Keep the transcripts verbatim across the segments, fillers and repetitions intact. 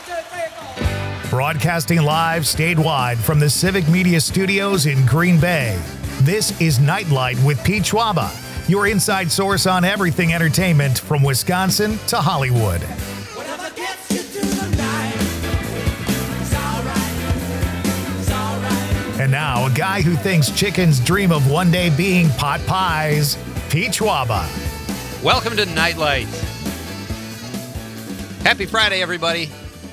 Broadcasting live statewide from the Civic Media Studios in Green Bay. This is Nightlight with Pete Schwaba, your inside source on everything entertainment from Wisconsin to Hollywood. And now, a guy who thinks chickens dream of one day being pot pies, Pete Schwaba. Welcome to Nightlight. Happy Friday, everybody.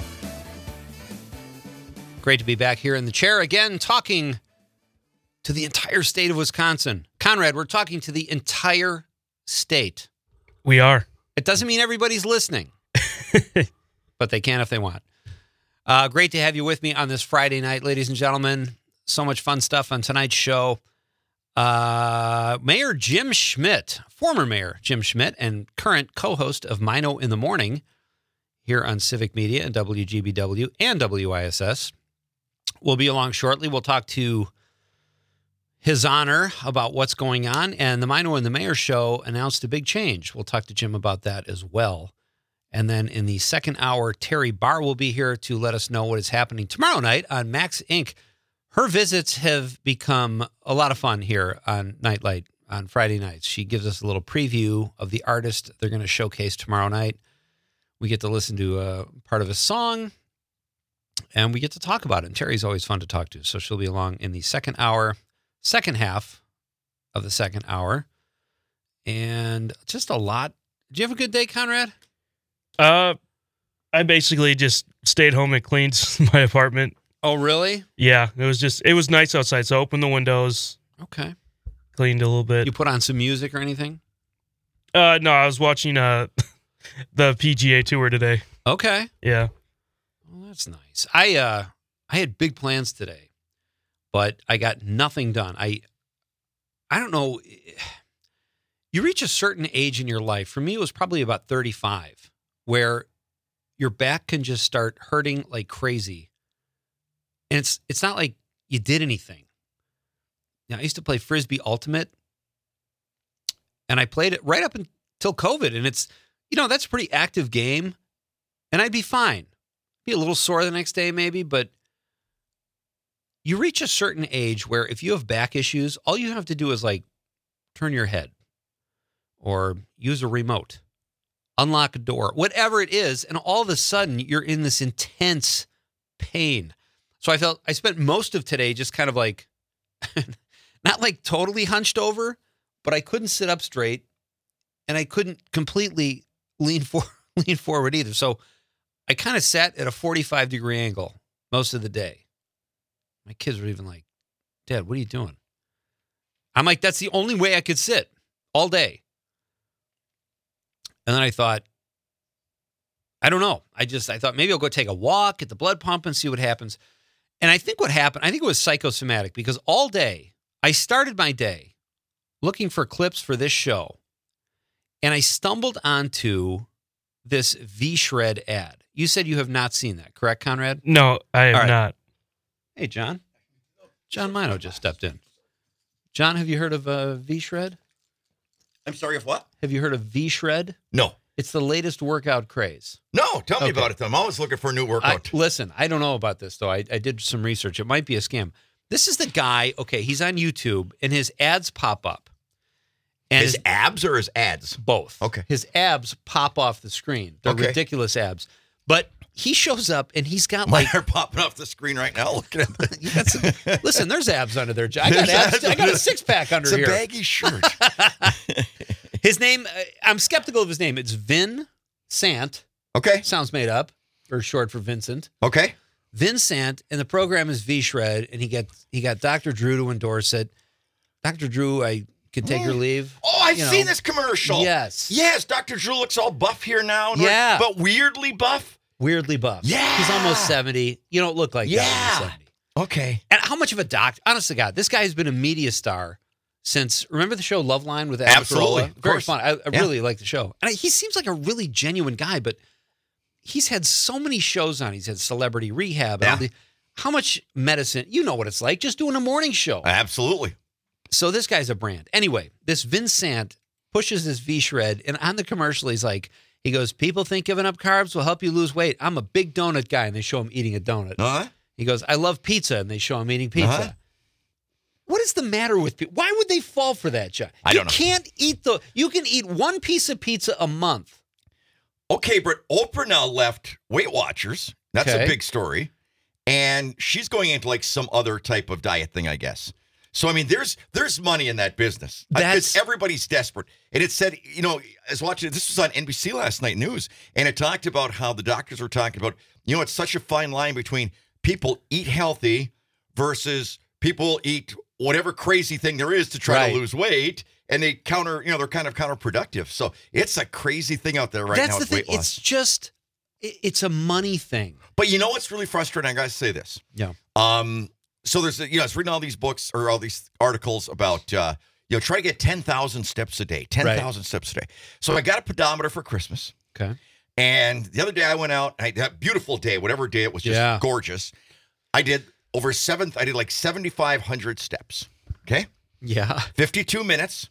Great to be back here in the chair again, talking to the entire state of Wisconsin. Conrad, we're talking to the entire state. We are. It doesn't mean everybody's listening, but they can if they want. Uh, great to have you with me on this Friday night, ladies and gentlemen. So much fun stuff on tonight's show. Uh, Mayor Jim Schmidt, former Mayor Jim Schmidt, and current co-host of Mino in the Morning here on Civic Media and W G B W and W I S S, will be along shortly. We'll talk to His Honor about what's going on, and the Mino and the Mayor show announced a big change. We'll talk to Jim about that as well. And then in the second hour, Terry Barr will be here to let us know what is happening tomorrow night on Max Incorporated. Her visits have become a lot of fun here on Nightlight on Friday nights. She gives us a little preview of the artist they're going to showcase tomorrow night. We get to listen to a part of a song, and we get to talk about it. And Terry's always fun to talk to, so she'll be along in the second hour, second half of the second hour. And just a lot. Did you have a good day, Conrad? Uh, I basically just stayed home and cleaned my apartment. Oh, really? Yeah, it was just, it was nice outside, so I opened the windows. Okay. Cleaned a little bit. You put on some music or anything? Uh, no, I was watching uh the P G A Tour today. Okay. Yeah. Well, that's nice. I uh I had big plans today, but I got nothing done. I I don't know. You reach a certain age in your life. For me, it was probably about thirty-five, where your back can just start hurting like crazy. And it's it's not like you did anything. Now, I used to play Frisbee Ultimate, and I played it right up until COVID. And it's, you know, that's a pretty active game, and I'd be fine. Be a little sore the next day maybe, but you reach a certain age where if you have back issues, all you have to do is like turn your head or use a remote, unlock a door, whatever it is, and all of a sudden you're in this intense pain. So I felt I spent most of today just kind of like, not like totally hunched over, but I couldn't sit up straight, and I couldn't completely lean for, lean forward either. So I kind of sat at a forty-five degree angle most of the day. My kids were even like, "Dad, what are you doing?" I'm like, that's the only way I could sit all day. And then I thought, I don't know. I just, I thought maybe I'll go take a walk, get the blood pump, and see what happens. And I think what happened, I think it was psychosomatic, because all day, I started my day looking for clips for this show, and I stumbled onto this V-Shred ad. You said you have not seen that, correct, Conrad? No, I have right. not. Hey, John. John Mino just stepped in. John, have you heard of uh, V-Shred? I'm sorry, of what? Have you heard of V-Shred? No. It's the latest workout craze. No, tell me Okay. about it, though. I'm always looking for a new I, workout. listen, I don't know about this, though. I, I did some research. It might be a scam. This is the guy, okay, he's on YouTube, and his ads pop up. And his abs or his ads? Both. Okay. His abs pop off the screen. They're Okay. ridiculous abs. But he shows up, and he's got Mine like... are popping off the screen right now. Looking at the... you got some, listen, there's abs under there. I got abs. I got a six-pack under it's here. It's a baggy shirt. His name, uh, I'm skeptical of his name. It's Vin Sant. Okay. Sounds made up, or short for Vincent. Okay. Vin Sant, and the program is V-Shred, and he got he got Doctor Drew to endorse it. Doctor Drew, I could take your leave. Oh, I've you know. seen this commercial. Yes. Yes, Doctor Drew looks all buff here now. Yeah. But weirdly buff. Weirdly buff. Yeah. He's almost seventy. You don't look like Yeah. that when you're seventy. Okay. And how much of a doctor? Honest to God, this guy has been a media star since, remember the show Loveline with Adam Absolutely. Carolla? Of Very course. fun. I, I Yeah. really like the show. And I, he seems like a really genuine guy, but he's had so many shows on. He's had Celebrity Rehab. And Yeah. all the, how much medicine, you know what it's like, just doing a morning show. Absolutely. So this guy's a brand. Anyway, this Vin Sant pushes this V-Shred, and on the commercial, he's like, He goes, people think giving up carbs will help you lose weight. I'm a big donut guy, and they show him eating a donut. Uh-huh. He goes, I love pizza, and they show him eating pizza. Uh-huh. What is the matter with people? Why would they fall for that, John? I you don't know. can't eat the. You can eat one piece of pizza a month. Okay, but Oprah now left Weight Watchers. That's Okay. a big story. And she's going into like some other type of diet thing, I guess. So, I mean, there's there's money in that business. That's- Because everybody's desperate. And it said, you know, I was watching, this was on N B C last night news, and it talked about how the doctors were talking about, you know, it's such a fine line between people eat healthy versus people eat whatever crazy thing there is to try Right. to lose weight. And they counter, you know, they're kind of counterproductive. So it's a crazy thing out there right That's now the with thing. weight loss. It's just, it- it's a money thing. But you know what's really frustrating? I got to say this. Yeah. Um, so there's, you know, it's reading all these books or all these articles about, uh, you know, try to get ten thousand steps a day, ten thousand steps a day. So I got a pedometer for Christmas. Okay. And the other day I went out, I had that beautiful day, whatever day it was, just Yeah. gorgeous. I did over seventh, I did like seventy-five hundred steps. Okay. Yeah. fifty-two minutes.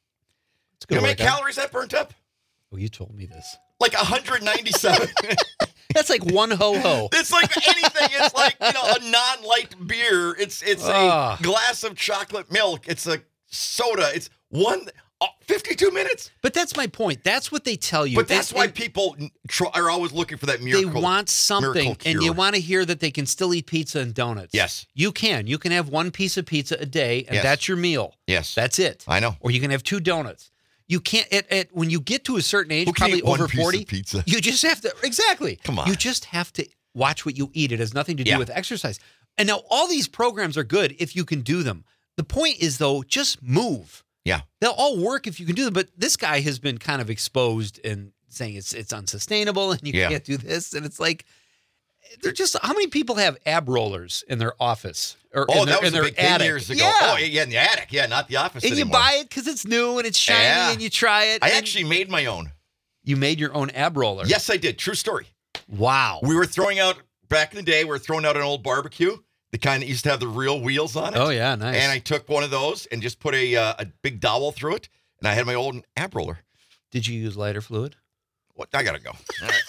It's You know good how many workout. calories that burnt up? Oh, you told me this. Like one hundred ninety-seven. That's like one ho ho. It's like anything. It's like, you know, a non-light beer. It's it's Ah. a glass of chocolate milk. It's a soda. It's one oh, fifty-two minutes. But that's my point. That's what they tell you. But that's And- why and people try, are always looking for that they miracle. want something, miracle and you cure. want to hear that they can still eat pizza and donuts. Yes. You can. You can have one piece of pizza a day, and Yes. that's your meal. Yes. That's it. I know. Or you can have two donuts. You can't. At, at, when you get to a certain age, Who can probably eat one over piece of forty, pizza? you just have to. Exactly. Come on. You just have to watch what you eat. It has nothing to do Yeah. with exercise. And now all these programs are good if you can do them. The point is, though, just move. Yeah. They'll all work if you can do them. But this guy has been kind of exposed and saying it's it's unsustainable and you Yeah. can't do this. And it's like, they're just, how many people have ab rollers in their office or Oh, in their, that was in a their big thing attic? years ago. Yeah. Oh, yeah, in the attic. Yeah, not the office And you anymore. buy it because it's new and it's shiny Yeah. and you try it. I and actually made my own. you made your own ab roller. Yes, I did. True story. Wow. We were throwing out, back in the day, we were throwing out an old barbecue, the kind that used to have the real wheels on it. Oh yeah, nice. And I took one of those and just put a uh, a big dowel through it, and I had my old ab roller. Did you use lighter fluid? What? I gotta go. All right.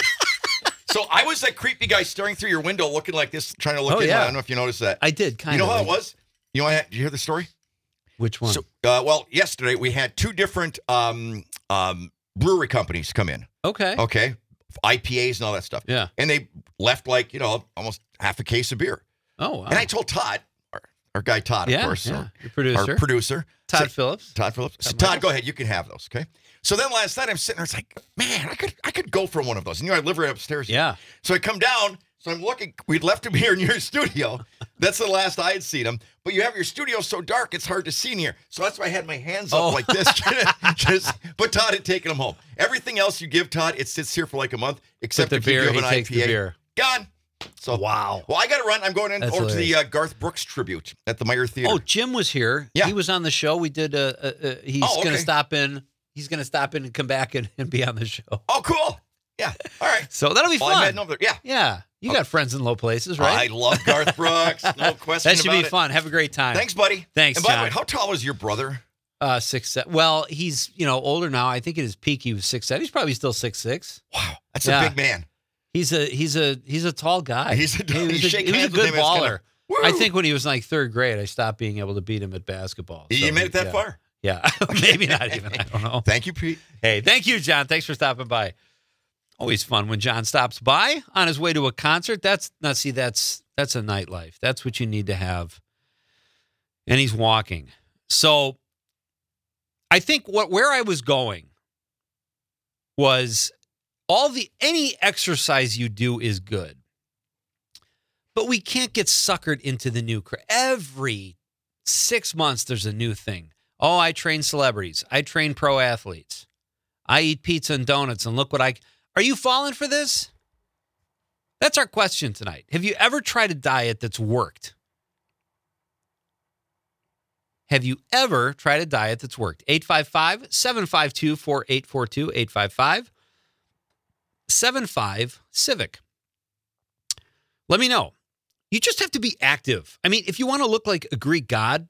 So I was that creepy guy staring through your window, looking like this, trying to look Oh, in. yeah. I don't know if you noticed that. I did kind you of. know how it was? You know, what? Did you hear the story? Which one? So, uh, well, yesterday we had two different um, um, brewery companies come in. okay. Okay, I P As and all that stuff. Yeah. And they left like you know almost half a case of beer. Oh wow. And I told Todd, our, our guy Todd, of yeah, course, yeah. our- Your producer, our producer, Todd said- Phillips. Todd Phillips. So, Todd Todd, Michaels. go ahead. You can have those. Okay. So then last night I'm sitting there. It's like, man, I could I could go for one of those. And you know, I live right upstairs. Yeah. So I come down. So I'm looking. We'd left him here in your studio. That's the last I had seen him. But you have your studio so dark, it's hard to see in here. So that's why I had my hands up Oh. like this. Just, but Todd had taken them home. Everything else you give Todd, it sits here for like a month, except the if you beer, give he an takes the I P A. beer. Gone. So Wow. Well, I got to run. I'm going in That's over to the hilarious. uh, Garth Brooks tribute at the Meyer Theater. Oh, Jim was here. Yeah. He was on the show. We did a, a, a he's Oh, going to okay. stop in. He's going to stop in and come back and, and be on the show. Oh, cool. Yeah. All right. So that'll be Well, I'm fun. heading over there. Yeah. Yeah. You got friends in low places, right? I love Garth Brooks. No question that should about be it. fun. Have a great time. Thanks, buddy. Thanks, And by John. the way, how tall is your brother? Uh, six, seven. Well, he's, you know, older now. I think at his peak, he was six, seven. He's probably still six, six. Wow, that's Yeah. a big man. He's a, he's a, he's a tall guy. He's a- he you was a, shake he was a hands with good him, it's kinda, baller. I woo. think when he was like third grade, I stopped being able to beat him at basketball. You So, made it that yeah. far. Yeah. Maybe not even. I don't know. Thank you, Pete. Hey, thank you, John. Thanks for stopping by. Always fun when John stops by on his way to a concert. That's now see, that's that's a nightlife. That's what you need to have. And he's walking. So I think what where I was going was all the any exercise you do is good. But we can't get suckered into the new cra- every six months there's a new thing. Oh, I train celebrities. I train pro athletes. I eat pizza and donuts, and look what I... Are you falling for this? That's our question tonight. Have you ever tried a diet that's worked? Have you ever tried a diet that's worked? eight five five, seven five two, four eight four two, eight five five, seven five, Civic. Let me know. You just have to be active. I mean, if you want to look like a Greek god,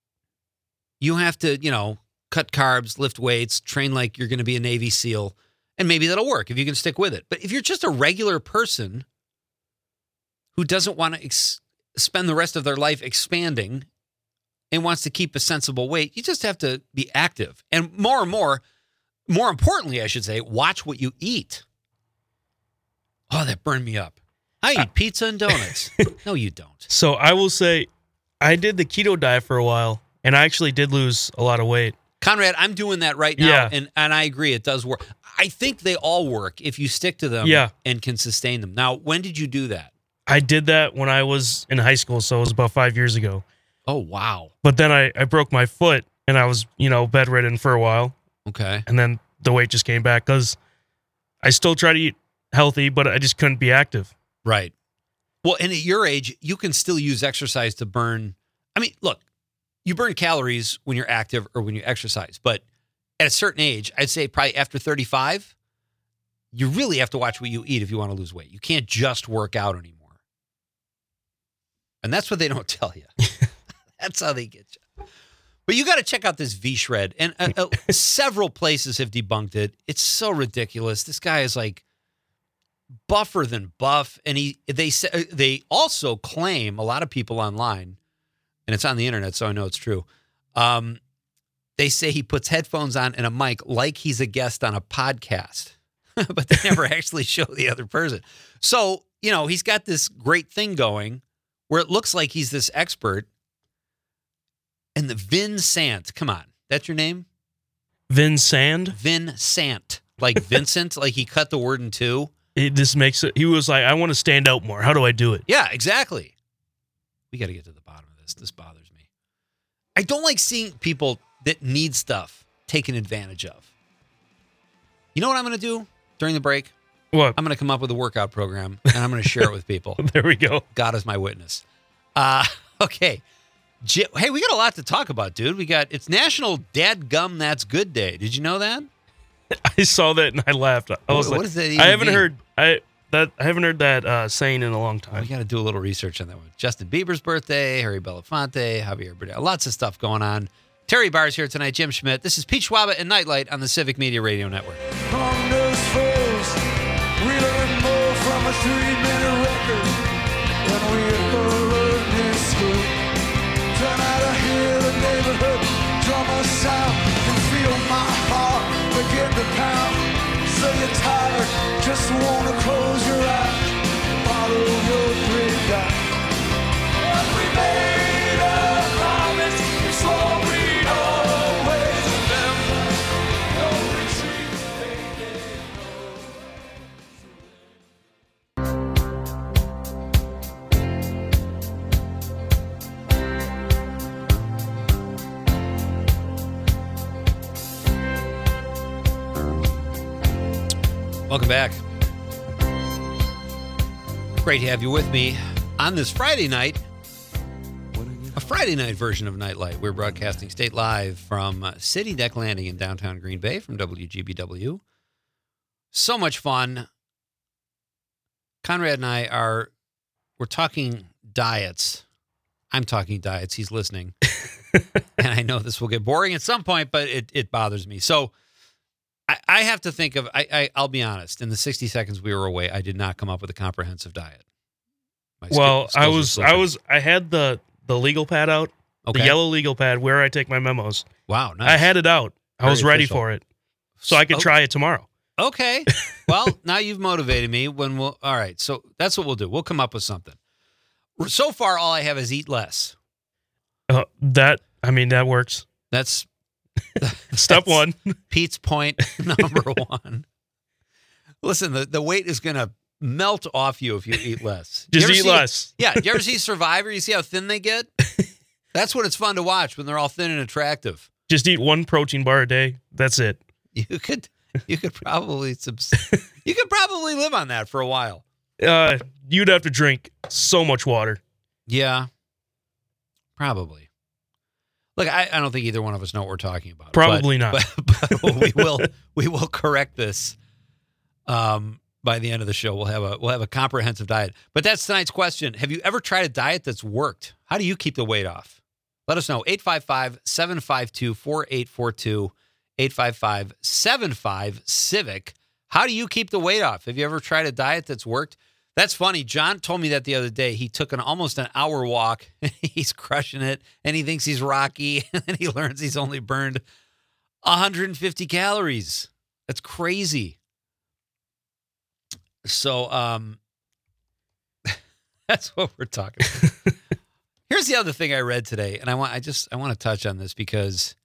you have to, you know, cut carbs, lift weights, train like you're going to be a Navy SEAL, And maybe that'll work if you can stick with it. But if you're just a regular person who doesn't want to ex- spend the rest of their life expanding and wants to keep a sensible weight, you just have to be active. And more and more, more importantly, I should say, watch what you eat. Oh, that burned me up. I eat uh, pizza and donuts. No, you don't. So I will say, I did the keto diet for a while, and I actually did lose a lot of weight. Conrad, I'm doing that right now, yeah. and, and I agree, it does work. I think they all work if you stick to them yeah. and can sustain them. Now, when did you do that? I did that when I was in high school, so it was about five years ago. Oh, wow. But then I, I broke my foot, and I was, you know, bedridden for a while. Okay. And then the weight just came back because I still try to eat healthy, but I just couldn't be active. Right. Well, and at your age, you can still use exercise to burn. I mean, look, you burn calories when you're active or when you exercise, but at a certain age, I'd say probably after thirty-five, you really have to watch what you eat if you want to lose weight. You can't just work out anymore. And that's what they don't tell you. That's how they get you. But you got to check out this V-Shred. And uh, uh, several places have debunked it. It's so ridiculous. This guy is like buffer than buff. And he they say, they also claim, a lot of people online, and it's on the internet, so I know it's true, um, they say he puts headphones on and a mic like he's a guest on a podcast. But they never actually show the other person. So, you know, he's got this great thing going where it looks like he's this expert. And the Vin Sant, come on, that's your name? Vin Sand? Vin Sant, like Vincent, like he cut the word in two. It just makes it, he was like, I want to stand out more. How do I do it? Yeah, exactly. We got to get to the bottom of this. This bothers me. I don't like seeing people that need stuff taken advantage of. You know what I'm going to do during the break? What? I'm going to come up with a workout program, and I'm going to share it with people. There we go. God is my witness. Uh, okay. J- hey, we got a lot to talk about, dude. We got, it's National Dadgum That's Good Day. Did you know that? I saw that and I laughed. I was what, like, what does that even I haven't mean? heard I that I haven't heard that uh, saying in a long Oh, time. we got to do a little research on that one. Justin Bieber's birthday, Harry Belafonte, Javier Bardem. Lots of stuff going on. Terry Barr's here tonight. Jim Schmidt. This is Pete Schwaba and Nightlight on the Civic Media Radio Network. On those foes, we learn more from a three-minute record than we ever learned in school. Turn out to hear the neighborhood drummer sound and feel my heart begin to pound. So you're tired, just wanna close your eyes, follow your dream down. But we made a promise, we swore we'd always remember. No retreat, baby, Welcome back. Great to have you with me on this Friday night. A Friday night version of Nightlight. We're broadcasting state live from City Deck Landing in downtown Green Bay from W G B W. So much fun. Conrad and I are, we're talking diets. I'm talking diets. He's listening. And I know this will get boring at some point, but it, it bothers me. So I, I have to think of, I, I, I'll be honest, in the sixty seconds we were away, I did not come up with a comprehensive diet. My well, skill- I skills was are still I pretty- was I had the the legal pad out, Okay. the yellow legal pad where I take my memos. Wow, nice. I had it out. I Very was ready official. for it. So I could Oh, try it tomorrow. Okay. Well, now you've motivated me. When we'll, all right. So that's what we'll do. We'll come up with something. So far, all I have is eat less. Uh, that I mean that works. That's Step that's one. Pete's point number one. Listen, the, the weight is going to melt off you if you eat less. You Just ever eat see- less. Yeah. Do you ever see Survivor? You see how thin they get? That's when it's fun to watch, when they're all thin and attractive. Just eat one protein bar a day. That's it. You could, you could probably, subs- you could probably live on that for a while. Uh, you'd have to drink so much water. Yeah, probably. Look, I, I don't think either one of us know what we're talking about. Probably but, not. But, but we will we will correct this. Um, by the end of the show, we'll have a we'll have a comprehensive diet. But that's tonight's question. Have you ever tried a diet that's worked? How do you keep the weight off? Let us know. eight five five, seven five two, four eight four two, eight five five, seven five, CIVIC. How do you keep the weight off? Have you ever tried a diet that's worked? That's funny. John told me that the other day. He took an almost an hour walk. He's crushing it, and he thinks he's Rocky, and then he learns he's only burned one hundred fifty calories. That's crazy. So um, that's what we're talking about. Here's the other thing I read today, and I want I just I want to touch on this because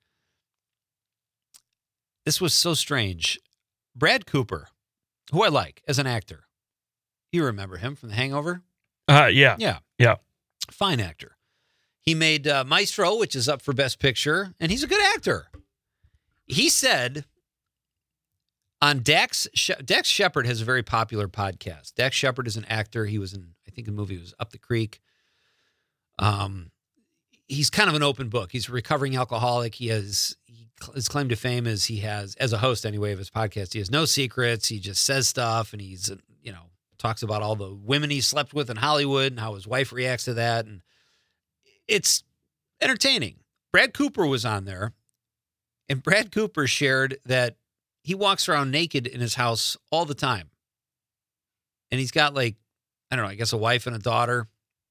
this was so strange. Brad Cooper, who I like as an actor. You remember him from The Hangover? Uh, yeah. Yeah. Yeah. Fine actor. He made uh, Maestro, which is up for Best Picture, and he's a good actor. He said on Dax, she- Dax Shepard has a very popular podcast. Dax Shepard is an actor. He was in, I think the movie was Up the Creek. Um, he's kind of an open book. He's a recovering alcoholic. He has, he, his claim to fame is he has, as a host anyway of his podcast, he has no secrets. He just says stuff, and he's, you know, talks about all the women he slept with in Hollywood and how his wife reacts to that. And it's entertaining. Brad Cooper was on there, and Brad Cooper shared that he walks around naked in his house all the time. And he's got like, I don't know, I guess a wife and a daughter.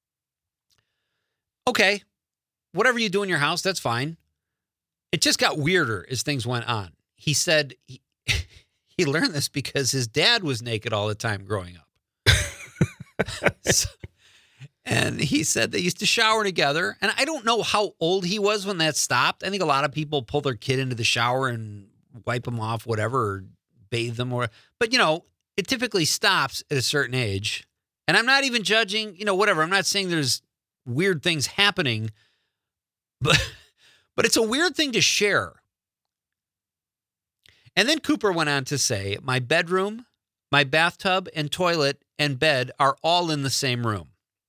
Okay, whatever you do in your house, that's fine. It just got weirder as things went on. He said he, he learned this because his dad was naked all the time growing up. So, and he said they used to shower together. And I don't know how old he was when that stopped. I think a lot of people pull their kid into the shower and wipe them off, whatever, or bathe them. Or, but, you know, it typically stops at a certain age. And I'm not even judging, you know, whatever. I'm not saying there's weird things happening, but, but it's a weird thing to share. And then Cooper went on to say, my bedroom, my bathtub and toilet and bed are all in the same room.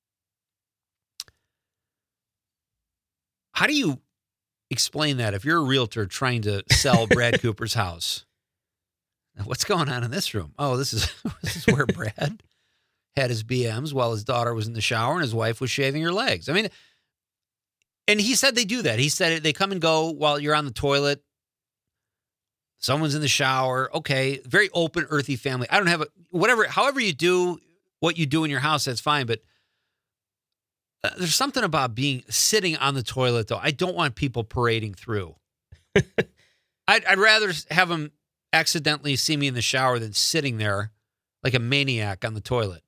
How do you explain that if you're a realtor trying to sell Brad Cooper's house? What's going on in this room? Oh, this is this is where Brad had his B Ms while his daughter was in the shower and his wife was shaving her legs. I mean, and he said they do that. He said they come and go while you're on the toilet. Someone's in the shower. Okay. Very open, earthy family. I don't have a, whatever, however you do what you do in your house, that's fine. But uh, there's something about being, sitting on the toilet though. I don't want people parading through. I'd, I'd rather have them accidentally see me in the shower than sitting there like a maniac on the toilet.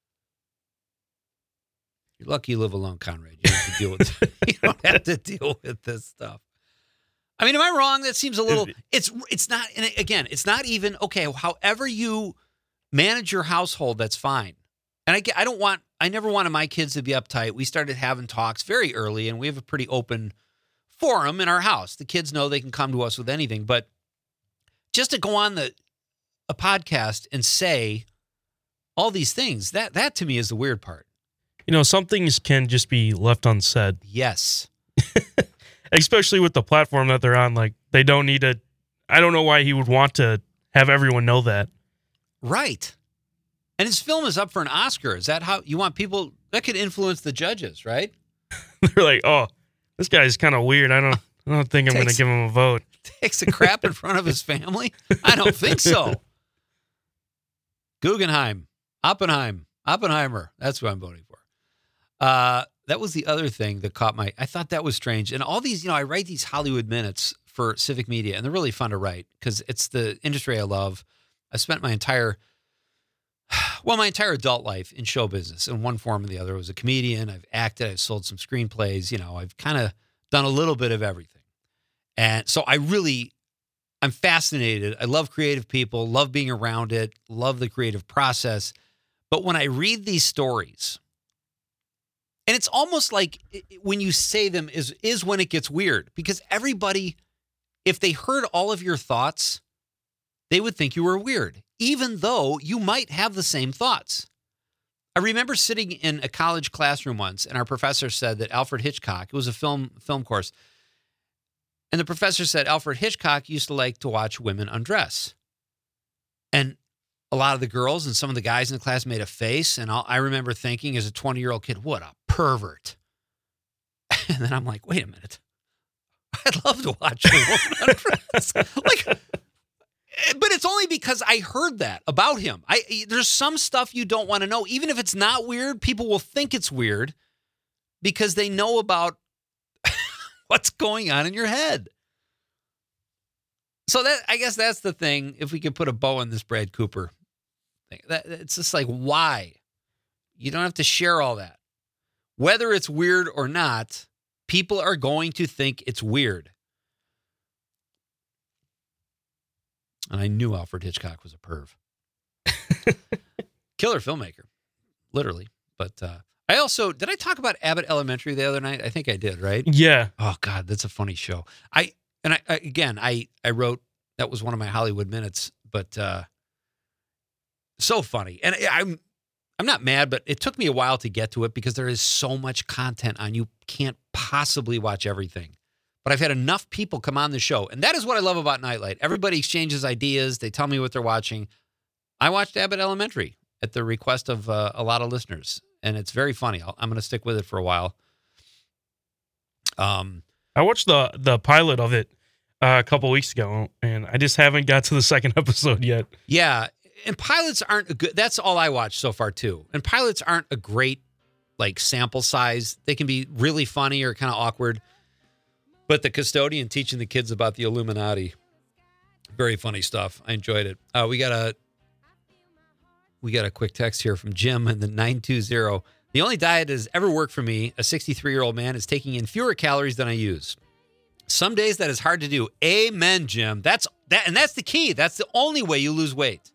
You're lucky you live alone, Conrad. You don't have to deal with, you don't have to deal with this stuff. I mean, am I wrong? That seems a little, it's, it's not, and again, it's not even, okay, however you manage your household, that's fine. And I, I don't want, I never wanted my kids to be uptight. We started having talks very early, and we have a pretty open forum in our house. The kids know they can come to us with anything, but just to go on the, a podcast and say all these things, that, that to me is the weird part. You know, some things can just be left unsaid. Yes. Especially with the platform that they're on. Like, they don't need to, I don't know why he would want to have everyone know that. Right. And his film is up for an Oscar. Is that how you want people, that could influence the judges, right? They're like, oh, this guy's kind of weird. I don't, I don't think I'm going to give him a vote. Takes a crap in front of his family? I don't think so. Guggenheim, Oppenheim, Oppenheimer. That's what I'm voting for. Uh, that was the other thing that caught my, I thought that was strange. And all these, you know, I write these Hollywood Minutes for Civic Media, and they're really fun to write because it's the industry I love. I spent my entire, well, my entire adult life in show business in one form or the other. I was a comedian. I've acted. I've sold some screenplays. You know, I've kind of done a little bit of everything. And so I really, I'm fascinated. I love creative people, love being around it, love the creative process. But when I read these stories, and it's almost like when you say them is, is when it gets weird, because everybody, if they heard all of your thoughts, they would think you were weird, even though you might have the same thoughts. I remember sitting in a college classroom once, and our professor said that Alfred Hitchcock, it was a film film course, and the professor said Alfred Hitchcock used to like to watch women undress. And a lot of the girls and some of the guys in the class made a face, and I'll, I remember thinking as a twenty-year-old kid, what a pervert. And then I'm like, wait a minute. I'd love to watch a woman undress. Like, But it's only because I heard that about him. I there's some stuff you don't want to know. Even if it's not weird, people will think it's weird because they know about what's going on in your head. So that I guess that's the thing. If we could put a bow on this Brad Cooper thing, that it's just like, why? You don't have to share all that. Whether it's weird or not, people are going to think it's weird. And I knew Alfred Hitchcock was a perv. Killer filmmaker, literally. But uh, I also, did I talk about Abbott Elementary the other night? I think I did, right? Yeah. Oh, God, that's a funny show. I And I, I again, I, I wrote, that was one of my Hollywood minutes, but uh, so funny. And I, I'm I'm not mad, but it took me a while to get to it because there is so much content on. You can't possibly watch everything. But I've had enough people come on the show. And that is what I love about Nightlight. Everybody exchanges ideas. They tell me what they're watching. I watched Abbott Elementary at the request of uh, a lot of listeners. And it's very funny. I'll, I'm going to stick with it for a while. Um, I watched the the pilot of it uh, a couple weeks ago, and I just haven't got to the second episode yet. Yeah. And pilots aren't a good, that's all I watched so far too. And pilots aren't a great like sample size. They can be really funny or kind of awkward. But the custodian teaching the kids about the Illuminati, very funny stuff. I enjoyed it. Uh, we got a we got a quick text here from Jim in the nine two zero. The only diet that has ever worked for me, a sixty-three-year-old man, is taking in fewer calories than I use. Some days that is hard to do. Amen, Jim. That's that, and that's the key. That's the only way you lose weight.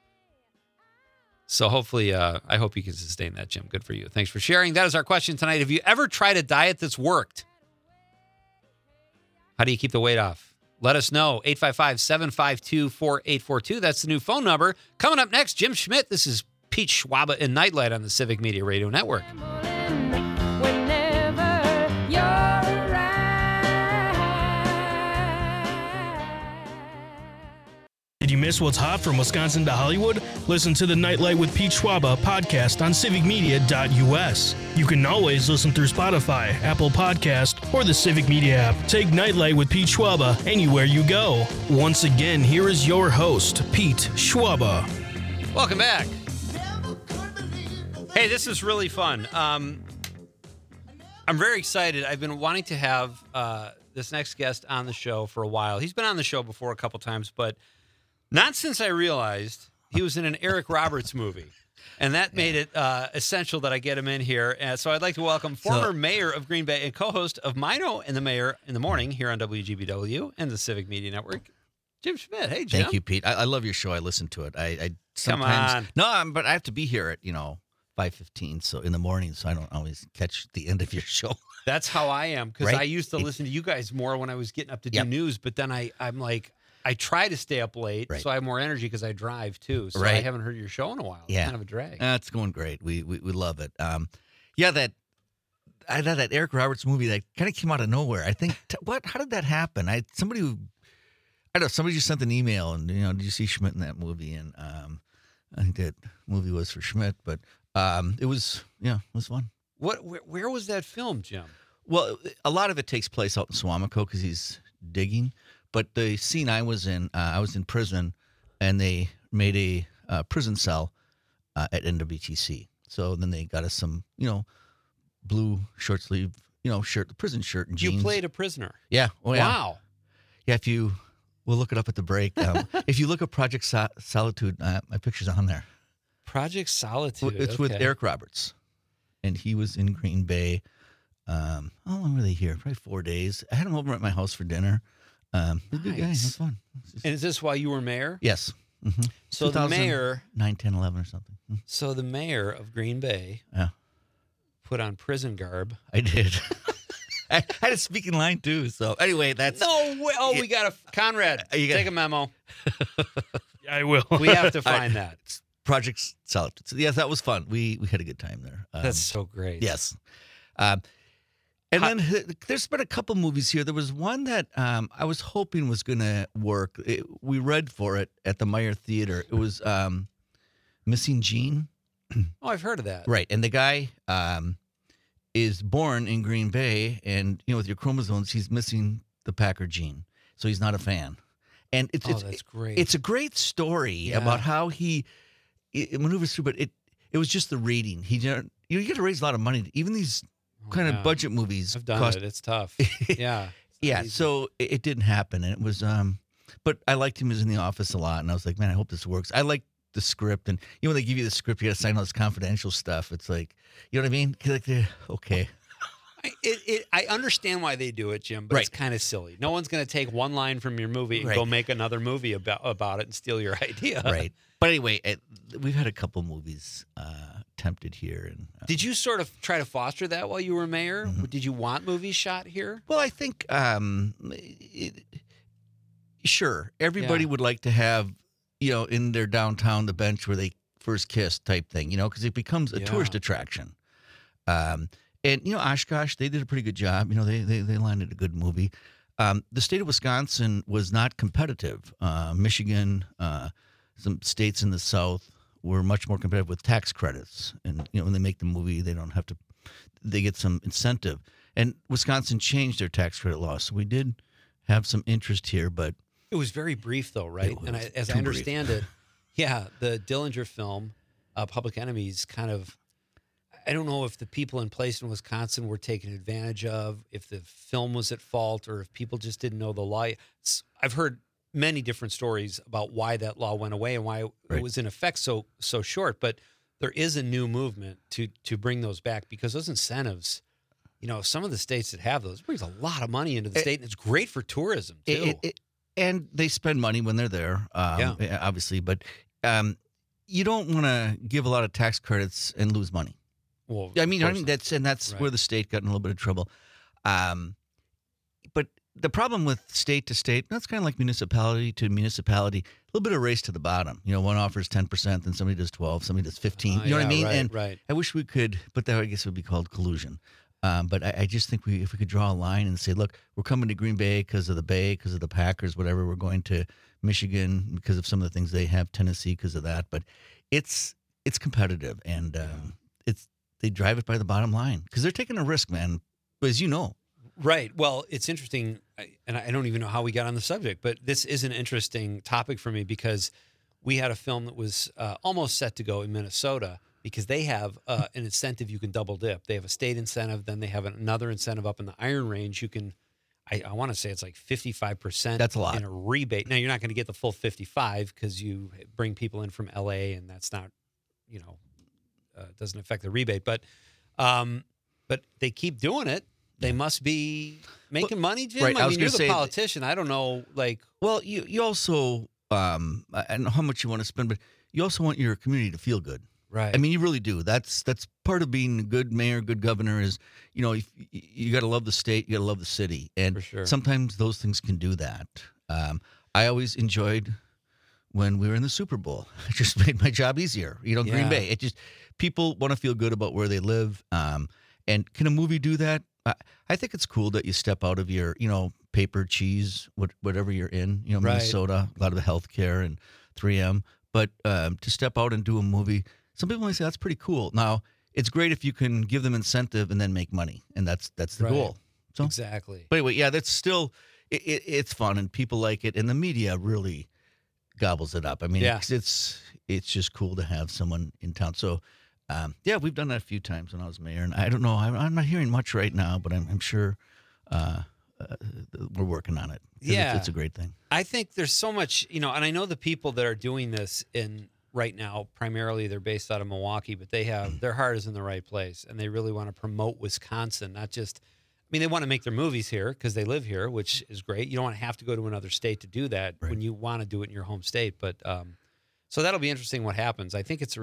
So hopefully, uh, I hope you can sustain that, Jim. Good for you. Thanks for sharing. That is our question tonight. Have you ever tried a diet that's worked? How do you keep the weight off? Let us know. eight five five, seven five two, four eight four two. That's the new phone number. Coming up next, Jim Schmidt. This is Pete Schwaba and Nightlight on the Civic Media Radio Network. Did you miss what's hot from Wisconsin to Hollywood? Listen to the Nightlight with Pete Schwaba podcast on civic media dot u s. You can always listen through Spotify, Apple Podcast, or the Civic Media app. Take Nightlight with Pete Schwaba anywhere you go. Once again, here is your host, Pete Schwaba. Welcome back. Hey, this is really fun. Um, I'm very excited. I've been wanting to have uh, this next guest on the show for a while. He's been on the show before a couple times, but not since I realized he was in an Eric Roberts movie. And that made it uh, essential that I get him in here. And so I'd like to welcome former so, mayor of Green Bay and co-host of Mino and the Mayor in the Morning here on W G B W and the Civic Media Network, Jim Schmidt. Hey, Jim. Thank you, Pete. I, I love your show. I listen to it. I, I sometimes, Come on. No, I'm, but I have to be here at, you know, five fifteen, so in the morning, so I don't always catch the end of your show. That's how I am, because Right? I used to listen to you guys more when I was getting up to do Yep. news, but then I, I'm like, I try to stay up late, Right. so I have more energy because I drive too. So I Right. haven't heard your show in a while. It's Yeah. kind of a drag. Uh, it's going great. We, we we love it. Um, yeah, that I that, that Eric Roberts movie that kind of came out of nowhere. I think t- what? How did that happen? I somebody who I don't know. Somebody just sent an email and you know, did you see Schmidt in that movie? And um, I think that movie was for Schmidt, but um, it was yeah, it was fun. What? Where, where was that film, Jim? Well, a lot of it takes place out in Swamico because he's digging. But the scene I was in, uh, I was in prison, and they made a uh, prison cell uh, at N W T C. So then they got us some, you know, blue short sleeve, you know, shirt, the prison shirt and jeans. You played a prisoner. Yeah. Oh, yeah. Wow. Yeah. If you, we'll look it up at the break. Um, if you look at Project Sol- Solitude, uh, my picture's on there. Project Solitude. It's with okay. Eric Roberts, and he was in Green Bay. Um, how long were they here? Probably four days. I had him over at my house for dinner. Um, he's a good guy. It Nice. was fun. It was just- And is this while you were mayor? yes. Mm-hmm. So the mayor, nine, ten, eleven or something. Mhm. so the mayor of Green Bay Yeah, put on prison garb. I did. I had a speaking line too. So anyway, that's No way. Oh, we got a Conrad. You got- Take a memo. Yeah, I will. We have to find that. Project Solitude. So yes, that was fun. We we had a good time there. Um, That's so great. yes. Um, and How- then uh, there's been a couple movies here. There was one that um, I was hoping was going to work. It, we read for it at the Meyer Theater. It was um, Missing Gene. Oh, I've heard of that. Right. And the guy um, is born in Green Bay, and, you know, with your chromosomes, he's missing the Packer gene. So he's not a fan. and it's Oh, it's that's great. It's a great story Yeah. about how he it maneuvers through, but it it was just the reading. He didn't. You know, you got to raise a lot of money. Even these kind Oh, yeah. of budget movies I've done cost. it. It's tough. Yeah. It's not Yeah, easy. so it, it didn't happen, and it was. Um, but I liked him as in the office a lot, and I was like, man, I hope this works. I like the script, and you know when they give you the script, you got to sign all this confidential stuff. It's like, you know what I mean? 'Cause like, they're- okay, I, it, it, I understand why they do it, Jim, but it's Right. kind of silly. No one's going to take one line from your movie and Right. go make another movie about about it and steal your idea. right. But anyway, it, we've had a couple movies uh, attempted here, and uh, Did you sort of try to foster that while you were mayor? Mm-hmm. Did you want movies shot here? well, I think um, it, sure, everybody Yeah. would like to have, you know, in their downtown the bench where they first kissed type thing, you know, because it becomes a Yeah. tourist attraction. Um, and you know, Oshkosh, they did a pretty good job. You know, they they they landed a good movie. Um, the state of Wisconsin was not competitive. Uh, Michigan, uh, some states in the South were much more competitive with tax credits, and you know, when they make the movie, they don't have to. They get some incentive, and Wisconsin changed their tax credit law, so we did have some interest here, but It was very brief, though, right? It and I, was as I too brief. understand it, yeah, the Dillinger film, uh, Public Enemies, kind of. I don't know if the people in place in Wisconsin were taken advantage of, if the film was at fault, or if people just didn't know the law. It's- I've heard many different stories about why that law went away and why it Right. was in effect so so short. But there is a new movement to to bring those back because those incentives. You know, some of the states that have those brings a lot of money into the It- state, and it's great for tourism too. It, it, it, and they spend money when they're there, um, Yeah. obviously. But um, you don't want to give a lot of tax credits and lose money. well, I mean, of I course mean not. that's and that's Right. where the state got in a little bit of trouble. Um, but the problem with state to state, that's kind of like municipality to municipality, a little bit of race to the bottom. You know, one offers ten percent, then somebody does twelve, somebody does fifteen. Uh, you know what I yeah, mean? right, and right. I wish we could, but that I guess would be called collusion. Um, but I, I just think we, if we could draw a line and say, look, we're coming to Green Bay because of the Bay, because of the Packers, whatever. We're going to Michigan because of some of the things they have, Tennessee because of that. But it's it's competitive, and um, it's they drive it by the bottom line because they're taking a risk, man. As you know, Right. Well, it's interesting, I- and I don't even know how we got on the subject, but this is an interesting topic for me because we had a film that was uh, almost set to go in Minnesota because they have uh, an incentive you can double dip. They have a state incentive, then they have another incentive up in the Iron Range. You can, I, I want to say it's like fifty-five percent. That's a lot. in a rebate. Now you're not going to get the full fifty-five because you bring people in from L A, and that's not, you know, uh, doesn't affect the rebate, but. Um, but they keep doing it. They must be making money, Jim. right, I I, was mean, you're gonna the say- politician. I don't know, like, well, you you also um, I don't know how much you want to spend, but you also want your community to feel good. right? I mean, you really do. That's that's part of being a good mayor, good governor. Is you know, if, you, you got to love the state, you got to love the city, and For sure. sometimes those things can do that. Um, I always enjoyed when we were in the Super Bowl. It just made my job easier. You know, Yeah. Green Bay. It just people want to feel good about where they live. Um, and can a movie do that? I, I think it's cool that you step out of your, you know, paper, cheese, what, whatever you're in. You know, Right. Minnesota, a lot of the healthcare and three M. But um, to step out and do a movie, some people might say that's pretty cool. Now, it's great if you can give them incentive and then make money, and that's that's the Right. goal. So, exactly. but anyway, yeah, that's still it, it, it's fun and people like it, and the media really gobbles it up. I mean, Yeah. it's, it's it's just cool to have someone in town. So, um, yeah, we've done that a few times when I was mayor, and I don't know, I'm, I'm not hearing much right now, but I'm, I'm sure uh, uh, we're working on it. 'Cause Yeah. it's, it's a great thing. I think there's so much, you know, and I know the people that are doing this in right now, primarily they're based out of Milwaukee, but they have their heart is in the right place, and they really want to promote Wisconsin, not just. I mean, they want to make their movies here because they live here, which is great. You don't want to have to go to another state to do that Right. when you want to do it in your home state. But um, so that'll be interesting what happens. I think it's a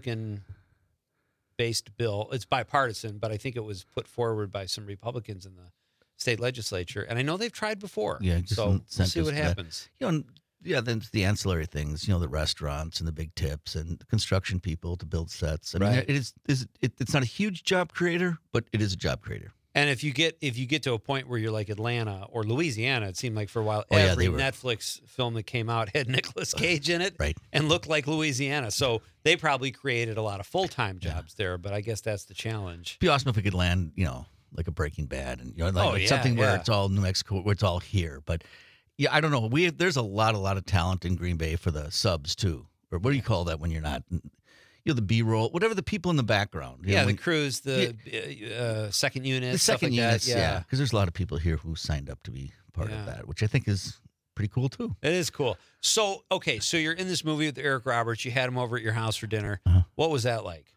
Republican-based bill. It's bipartisan, but I think it was put forward by some Republicans in the state legislature, and I know they've tried before. Yeah, just so we'll see incentives what to that. happens. You know, and, yeah, then the ancillary things, you know, the restaurants and the big tips and the construction people to build sets. I mean, Right. it is, is it, it's not a huge job creator, but it is a job creator. And if you get if you get to a point where you're like Atlanta or Louisiana, it seemed like for a while Oh, yeah, every they were- Netflix film that came out had Nicolas Cage in it, Right. and looked like Louisiana. So they probably created a lot of full time jobs there. But I guess that's the challenge. It'd be awesome if we could land, you know, like a Breaking Bad and you know, like, Oh, like yeah, something where yeah. it's all New Mexico, where it's all here. But Yeah, I don't know. We have, there's a lot, a lot of talent in Green Bay for the subs too, or what do you call that when you're not, you know, the B-roll, whatever the people in the background. You Yeah, know, the when- crews, the uh, second unit, the stuff second like units, that. yeah, because there's a lot of people here who signed up to be part Yeah. of that, which I think is pretty cool too. It is cool. So, okay, so you're in this movie with Eric Roberts. You had him over at your house for dinner. Uh-huh. What was that like?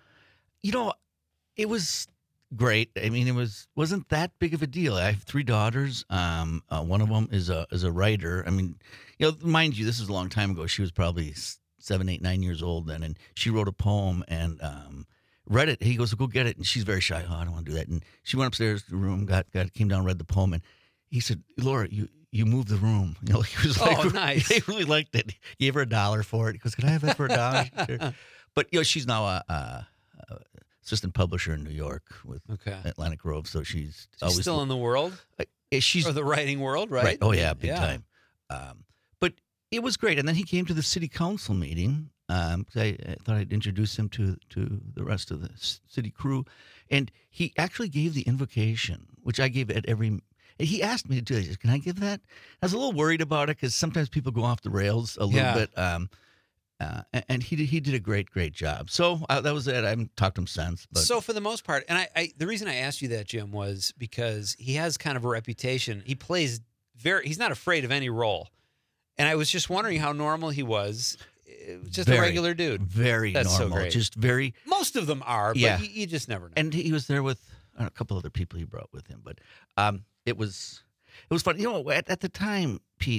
You know, it was great. I mean, it was wasn't that big of a deal. I have three daughters. Um, uh, one of them is a is a writer. I mean, you know, mind you, this was a long time ago. She was probably s- seven, eight, nine years old then, and she wrote a poem and um, read it. He goes, "Go get it," and she's very shy. Oh, I don't want to do that. And she went upstairs to the room, got got came down, read the poem, and he said, "Laura, you." You moved the room. You know, he was like, Oh, nice. He really liked it. Gave her a dollar for it. He goes, "Can I have that for a dollar?" Sure. But you know, she's now a, a, a assistant publisher in New York with Okay. Atlantic Grove, so she's She's always still in the world uh, yeah, she's or the writing world, right? Oh yeah, big Yeah. time. Um, but it was great, and then he came to the city council meeting. Um, 'cause I, I thought I'd introduce him to to the rest of the s- city crew, and he actually gave the invocation, which I gave at every. He asked me to do it. He said, "Can I give that?" I was a little worried about it because sometimes people go off the rails a little Yeah. bit. Um, uh, and- and he did, he did a great great job. So uh, that was it. I haven't talked to him since. But So for the most part, and I, I, the reason I asked you that, Jim, was because he has kind of a reputation. He plays very. He's not afraid of any role, and I was just wondering how normal he was. Uh, Just a Very, regular dude. very That's so normal, great. just very. Most of them are, but Yeah. you, you just never know. And he was there with uh, a couple other people he brought with him. But um, it was it was fun. You know, at, at the time, Pete,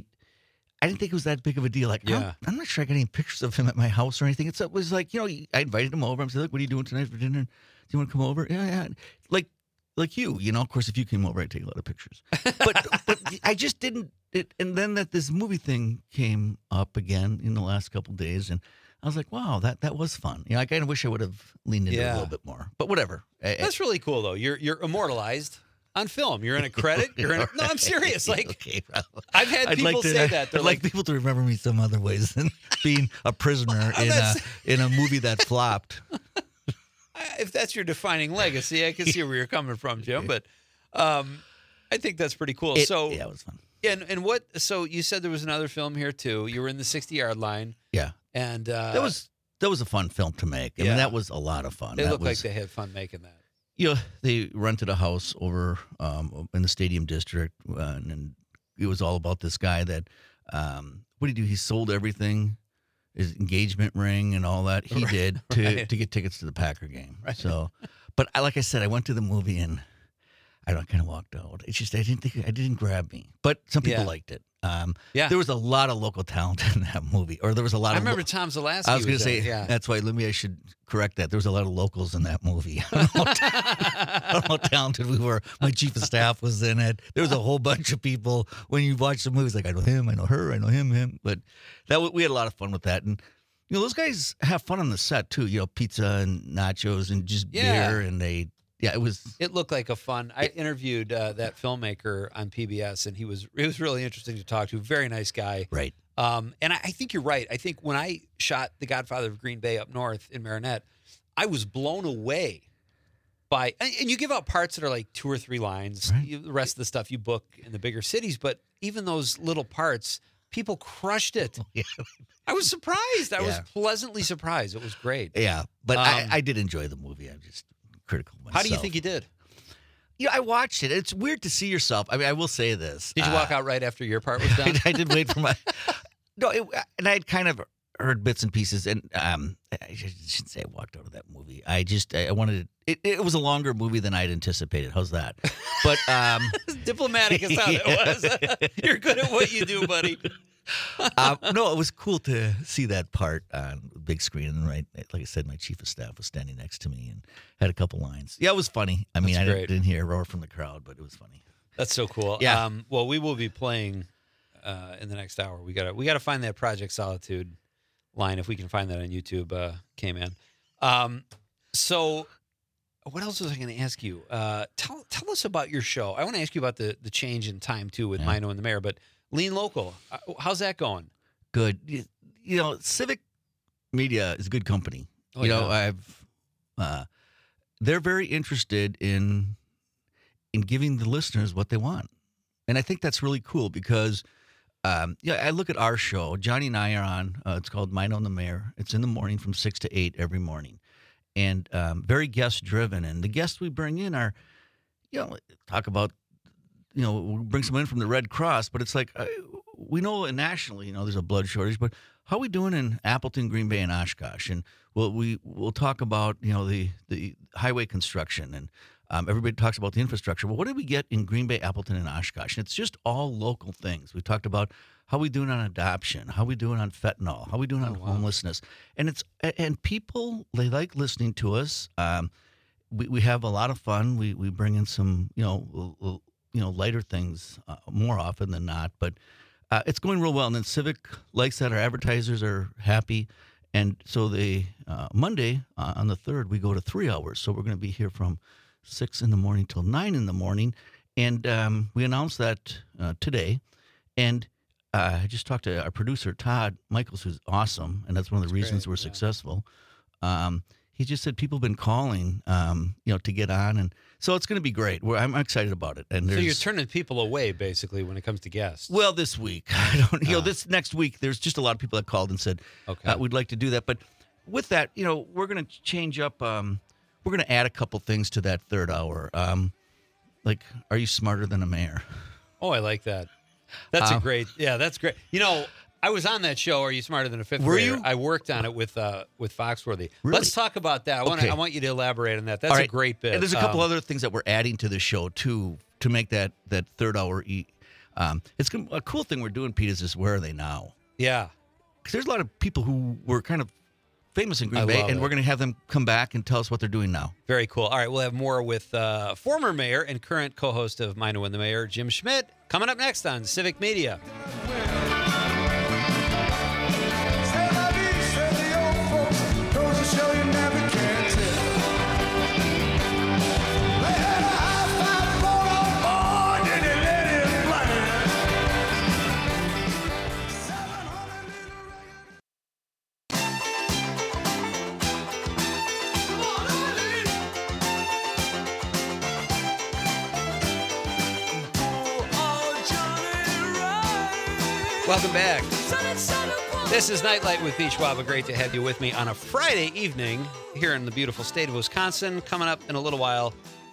I didn't think it was that big of a deal. Like, I don't- Yeah. I'm not sure I got any pictures of him at my house or anything. It's, it was like, you know, I invited him over. I said, "Look, what are you doing tonight for dinner? Do you want to come over?" Yeah, yeah. Like, like you, you know. Of course, if you came over, I'd take a lot of pictures. But, but I just didn't. It, and then that this movie thing came up again in the last couple of days, and I was like, wow, that that was fun. You know, I kind of wish I would have leaned into it Yeah. a little bit more. But whatever. I- I- That's really cool, though. You're you're immortalized on film. You're in a credit. You're in. A, no, I'm serious. Like okay, well, I've had I'd people like to, say that. I'd They're like, like, people to remember me some other ways than being a prisoner in a that's- in a movie that flopped. I- if that's your defining legacy, I can see where you're coming from, Jim. But um, I think that's pretty cool. It- so yeah, it was fun. and and what? So you said there was another film here too. You were in the sixty yard line, Yeah, and uh, that was that was a fun film to make. I yeah. mean, that was a lot of fun. They that looked like was, they had fun making that. you know, they rented a house over um, in the Stadium District, uh, and, and it was all about this guy that um, what did he do? He sold everything, his engagement ring and all that. He Right, did to right. to get tickets to the Packer game. Right. So, but I, like I said, I went to the movie and I don't kind of walked out. It's just I didn't think it didn't grab me, but some people Yeah. liked it. Um, Yeah. there was a lot of local talent in that movie, or there was a lot I of. lo- remember Tom Zalaski. I was going in to say it, yeah. that's why. Let me. I should correct that. There was a lot of locals in that movie. I don't know how, I don't know how talented we were. My chief of staff was in it. There was a whole bunch of people. When you watch the movies, like I know him, I know her, I know him, him. But that wa- we had a lot of fun with that, and you know those guys have fun on the set too. You know, pizza and nachos and just Yeah. beer, and they. Yeah, it was. It looked like a fun. I interviewed uh, that filmmaker on P B S, and he was it was really interesting to talk to. Very nice guy. Right. Um, and I, I think you're right. I think when I shot The Godfather of Green Bay up north in Marinette, I was blown away by. And and you give out parts that are like two or three lines. Right. You, the rest of the stuff you book in the bigger cities, but even those little parts, people crushed it. Yeah. I was surprised. I was Yeah. pleasantly surprised. It was great. Yeah, but Um, I, I did enjoy the movie. I'm just critical. Myself. How do you think you did? Yeah, I watched it. It's weird to see yourself. I mean, I will say this. Did you uh, walk out right after your part was done? I, I did wait for my. No, it, and I had kind of heard bits and pieces, and um, I shouldn't say I walked out of that movie. I just I wanted it. It was a longer movie than I'd anticipated. How's that? But um, Diplomatic is how it was. You're good at what you do, buddy. um, no, it was cool to see that part on the big screen. And right, like I said, my chief of staff was standing next to me and had a couple lines. Yeah, it was funny. I mean, That's I great. didn't, didn't hear a roar from the crowd, but it was funny. That's so cool. Yeah. Um, well, we will be playing uh, in the next hour. We gotta we gotta find that Project Solitude line if we can find that on YouTube. Uh, K-Man. Um, so, what else was I going to ask you? Uh, tell tell us about your show. I want to ask you about the the change in time too with Yeah. Mino and the Mayor. But Lean Local, uh, how's that going? Good. You, you know, Civic Media is a good company. Oh, you know, yeah. I've uh, they're very interested in in giving the listeners what they want, and I think that's really cool because Um, yeah, I look at our show. Johnny and I are on. Uh, it's called Mine on the Mayor. It's in the morning from six to eight every morning, and um, very guest driven. And the guests we bring in are, you know, talk about, you know, we bring someone in from the Red Cross, but it's like uh, we know nationally, you know, there's a blood shortage, but how are we doing in Appleton, Green Bay, and Oshkosh? And we'll we we'll talk about, you know, the the highway construction, and um, everybody talks about the infrastructure. Well, what did we get in Green Bay, Appleton, and Oshkosh? And it's just all local things. We talked about how we doing on adoption, how we doing on fentanyl, how we doing on Oh, wow. homelessness, and it's and people, they like listening to us. Um, we we have a lot of fun. We we bring in some, you know, l- l- you know, lighter things uh, more often than not, but uh, it's going real well. And then Civic likes that. Our advertisers are happy. And so they, uh, Monday uh, on the third, we go to three hours. So we're going to be here from six in the morning till nine in the morning. And um, we announced that uh, today. And uh, I just talked to our producer, Todd Michaels, who's awesome. And that's one of the That's reasons great, we're yeah. successful. Um, he just said people have been calling, um, you know, to get on. And so it's going to be great. We're, I'm excited about it. And So there's, you're turning people away, basically, when it comes to guests. well, this week, I don't, you know, Ah. this next week, there's just a lot of people that called and said, Okay. uh, we'd like to do that. But with that, you know, we're going to change up, um, we're going to add a couple things to that third hour. Um, like, are you smarter than a mayor? Oh, I like that. That's a Um, great. Yeah, that's great. You know, I was on that show. Are You Smarter Than a Fifth Were Grader? you? I worked on it with uh, with Foxworthy. Really? Let's talk about that. I want Okay. I want you to elaborate on that. That's All a right. great bit. And there's a couple Um, other things that we're adding to the show, too, to make that, that third hour eat. Um, it's gonna- a cool thing we're doing, Pete, is this, where are they now? Yeah. Because there's a lot of people who were kind of famous in Green I Bay, love and it. we're going to have them come back and tell us what they're doing now. Very cool. All right, we'll have more with uh, former mayor and current co-host of Mine to Win the Mayor, Jim Schmidt, coming up next on Civic Media. Say la vie, say the old folks, goes to show you never can tell. They had a high five blown on board, and they let it fly. seven hundred little records. Welcome back. This is Nightlight with Beach Waba. Great to have you with me on a Friday evening here in the beautiful state of Wisconsin. Coming up in a little while,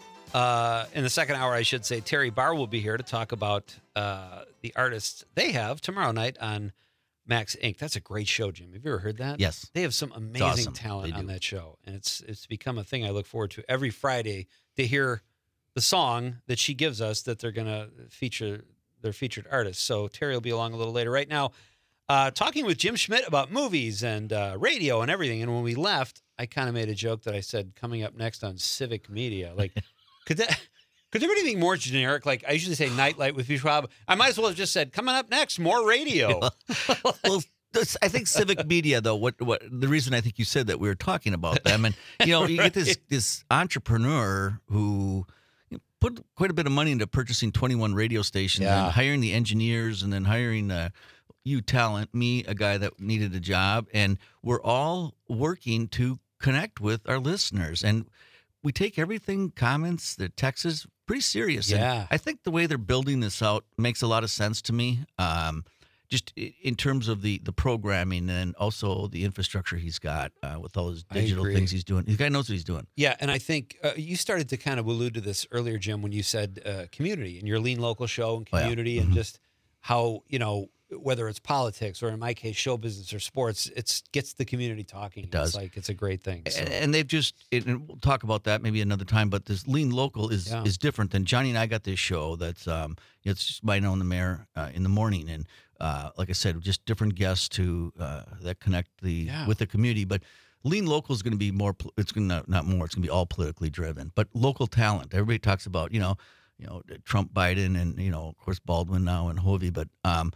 uh, in the second hour, I should say, Terry Barr will be here to talk about uh, the artists they have tomorrow night on Max Incorporated. That's a great show, Jim. Have you ever heard that? Yes. They have some amazing awesome. talent They on do. that show, and it's it's become a thing I look forward to every Friday to hear the song that she gives us that they're going to feature their featured artists. So Terry will be along a little later. Right now, uh, talking with Jim Schmidt about movies and uh, radio and everything. And when we left, I kind of made a joke that I said coming up next on Civic Media. Like, could that could there be anything more generic? Like I usually say Nightlight with Schwab. I might as well have just said coming up next, more radio. Well, this, I think Civic Media, though, what what the reason I think you said that we were talking about them, and you know, you get this this entrepreneur who you know, put quite a bit of money into purchasing twenty-one radio stations Yeah. and hiring the engineers, and then hiring uh, you talent, me, a guy that needed a job, and we're all working to connect with our listeners, and we take everything, comments, the texts, pretty serious. And Yeah. I think the way they're building this out makes a lot of sense to me. Um, just i- in terms of the the programming and also the infrastructure he's got uh, with all his I digital agree. things he's doing. The guy knows what he's doing. Yeah, and I think uh, you started to kind of allude to this earlier, Jim, when you said uh, community and your Lean Local show and Oh, yeah. community and just how, you know, whether it's politics or in my case, show business or sports, it's gets the community talking. It does. It's like, it's a great thing. So, And, and they've just, it, and we'll talk about that maybe another time, but this Lean Local is Yeah. is different than Johnny and I got this show that's, um, it's just by knowing the mayor uh, in the morning. And uh, like I said, just different guests to uh, that connect the Yeah. with the community. But Lean Local is going to be more, pol- it's going to, not more, it's going to be all politically driven, but local talent. Everybody talks about, you know, you know, Trump, Biden, and, you know, of course, Baldwin now and Hovey, but, um,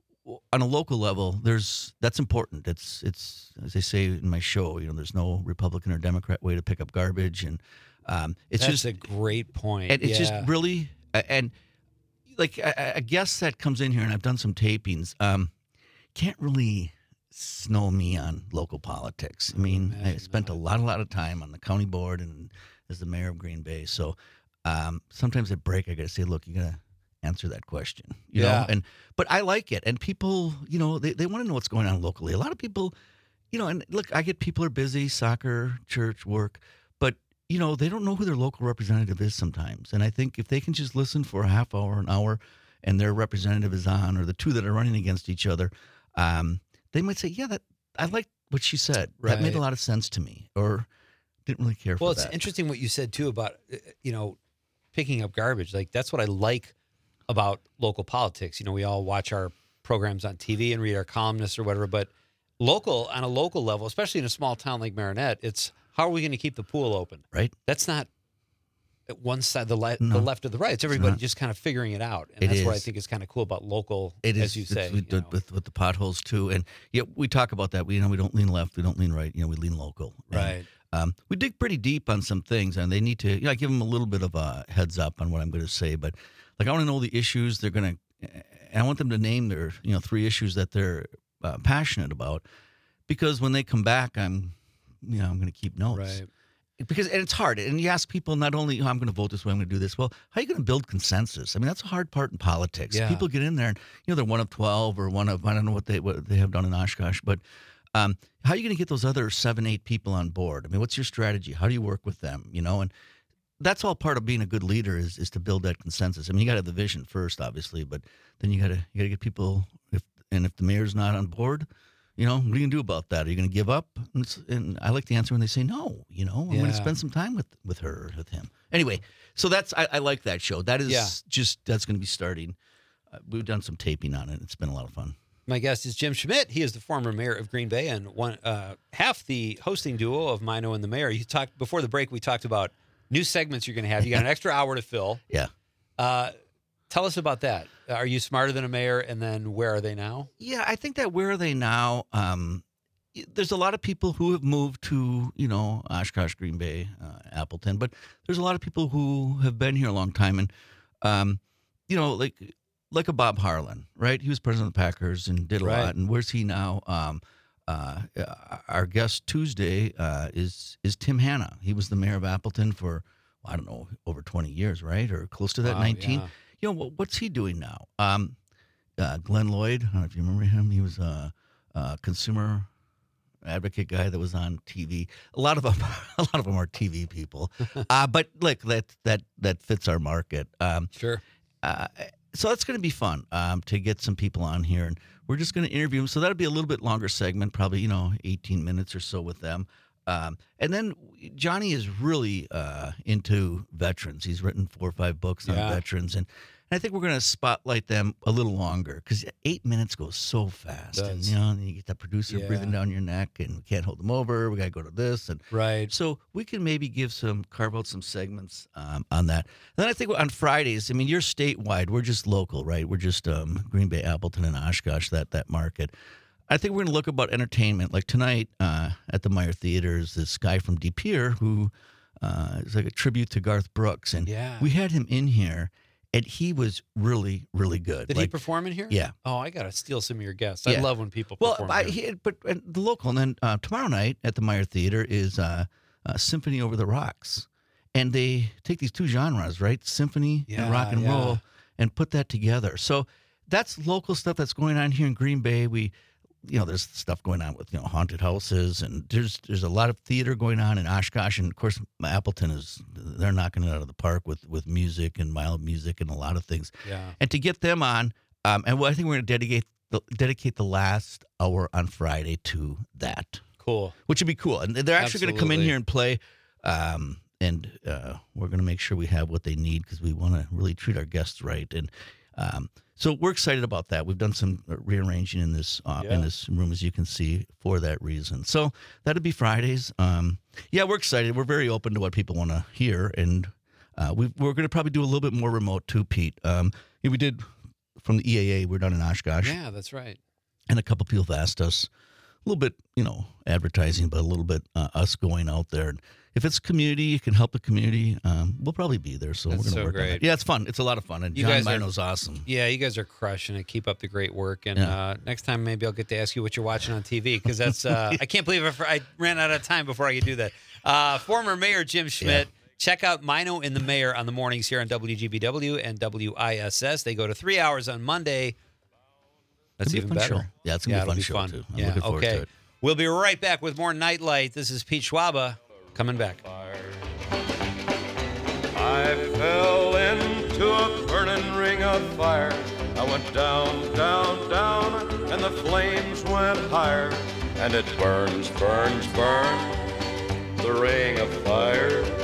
on a local level, there's that's important. It's it's as I say in my show, you know, there's no Republican or Democrat way to pick up garbage, and um, it's that's just a great point. and it's Yeah. just really and like a, a guest that comes in here, and I've done some tapings, um, can't really snow me on local politics. I mean, I imagine spent a not. lot a lot of time on the county board and as the mayor of Green Bay, so um, sometimes at break I got to say, look, you gotta. answer that question. You Yeah. know, and but I like it, and people, you know, they they want to know what's going on locally. A lot of people, you know, and look, I get people are busy, soccer, church, work, but you know, they don't know who their local representative is sometimes. And I think if they can just listen for a half hour, an hour, and their representative is on, or the two that are running against each other, um, they might say, "Yeah, that I like what she said. That made Right. a lot of sense to me," or didn't really care Well, for it's that. interesting what you said too about uh, you know picking up garbage. Like that's what I like about local politics. You know, we all watch our programs on T V and read our columnists or whatever, but local on a local level, especially in a small town like Marinette, it's how are we going to keep the pool open? Right? That's not at one side, the, le- No. the left or the right. It's everybody not. just kind of figuring it out, and It that's what I is. think is kind of cool about local, It is, as you it's say. with, you the, know. with with the potholes too, and yeah, we talk about that. We you know we don't lean left, we don't lean right. You know, we lean local. And, Right. Um, we dig pretty deep on some things, and they need to. You know, I give them a little bit of a heads up on what I'm going to say, but like I want to know the issues they're going to. And I want them to name their you know three issues that they're uh, passionate about, because when they come back, I'm you know I'm going to keep notes. Right. Because and it's hard, and you ask people not only oh, I'm going to vote this way, I'm going to do this. Well, how are you going to build consensus? I mean, that's a hard part in politics. Yeah. People get in there, and you know they're one of twelve or one of I don't know what they what they have done in Oshkosh, but um, how are you going to get those other seven, eight people on board? I mean, what's your strategy? How do you work with them? You know, and that's all part of being a good leader is is to build that consensus. I mean, you got to have the vision first, obviously, but then you got to you got to get people. If and if the mayor's not on board. You know, what are you going to do about that? Are you going to give up? And, it's, and I like the answer when they say no. You know, I'm going Yeah. to spend some time with, with her, with him. Anyway, so that's I, I like that show. That is Yeah. just that's going to be starting. Uh, we've done some taping on it. It's been a lot of fun. My guest is Jim Schmidt. He is the former mayor of Green Bay and one uh, half the hosting duo of Mino and the Mayor. You talked before the break. We talked about new segments you're going to have. You got an extra hour to fill. Yeah. Uh, tell us about that. Are you smarter than a mayor? And then where are they now? Yeah, I think that where are they now? Um, y- there's a lot of people who have moved to, you know, Oshkosh, Green Bay, uh, Appleton, but there's a lot of people who have been here a long time. And, um, you know, like like a Bob Harlan, right? He was president of the Packers and did a Right. lot. And where's he now? Um, uh, uh, our guest Tuesday uh, is is Tim Hanna. He was the mayor of Appleton for, I don't know, over twenty years, right? Or close to that, Wow, nineteen. yeah. You know, what, what's he doing now? Um, uh, Glenn Lloyd, I don't know if you remember him. He was a, a consumer advocate guy that was on T V. A lot of them, a lot of them are T V people. uh, but look, that that that fits our market. Um, Sure. uh, so that's going to be fun um, to get some people on here, and we're just going to interview them. So that'll be a little bit longer segment, probably you know eighteen minutes or so with them. Um, and then Johnny is really uh, into veterans. He's written four or five books on Yeah. veterans, and, and I think we're going to spotlight them a little longer because eight minutes goes so fast. And Does. you know, and you get that producer Yeah. breathing down your neck, and we can't hold them over. We got to go to this, and Right. so we can maybe give some carve out some segments um, on that. And then I think on Fridays, I mean, you're statewide. We're just local, right? We're just um, Green Bay, Appleton, and Oshkosh, that that market. I think we're going to look about entertainment. Like tonight uh, at the Meyer Theater is this guy from De Pere who uh, is like a tribute to Garth Brooks. And Yeah. we had him in here, and he was really, really good. Did he Like, perform in here? Yeah. Oh, I got to steal some of your guests. I Yeah. love when people Well, perform I, here. he, but uh, the local, and then uh, tomorrow night at the Meyer Theater is uh, uh, Symphony Over the Rocks, and they take these two genres, right, symphony Yeah, and rock and yeah. roll, and put that together. So that's local stuff that's going on here in Green Bay. We, you know, there's stuff going on with you know haunted houses, and there's there's a lot of theater going on in Oshkosh, and of course Appleton is they're knocking it out of the park with with music and mild music and a lot of things. Yeah. And to get them on, um, and well, I think we're going to dedicate the, dedicate the last hour on Friday to that, Cool. which would be cool. And they're actually going to come in Absolutely. here and play, um, and uh, we're going to make sure we have what they need because we want to really treat our guests right. And um, so we're excited about that. We've done some rearranging in this uh, Yeah. in this room, as you can see, for that reason. So that'll be Fridays. Um, yeah, we're excited. We're very open to what people want to hear, and uh, we we're going to probably do a little bit more remote too, Pete. Um, yeah, we did from the E A A. We're done in Oshkosh, Yeah, that's right. and a couple people have asked us a little bit, you know, advertising, but a little bit uh, us going out there. And if it's community, you can help the community. Um, we'll probably be there, so That's we're going to so work on great. that. Yeah, it's fun. It's a lot of fun, and You John guys are- Mino's awesome. Yeah, you guys are crushing it. Keep up the great work. And Yeah. uh, next time, maybe I'll get to ask you what you're watching on T V because that's, uh, I can't believe I, I ran out of time before I could do that. Uh, former Mayor Jim Schmidt. check out Mino and the Mayor on the mornings here on W G B W and W I S S. They go to three hours on Monday. That's It'll be even a fun better. show. Yeah, it's gonna yeah, be a fun it'll be show fun. too. I'm yeah, looking forward okay. to it. We'll be right back with more Nightlight. This is Pete Schwaba coming back. I fell into a burning ring of fire. I went down, down, down, and the flames went higher. And it burns, burns, burns, the ring of fire.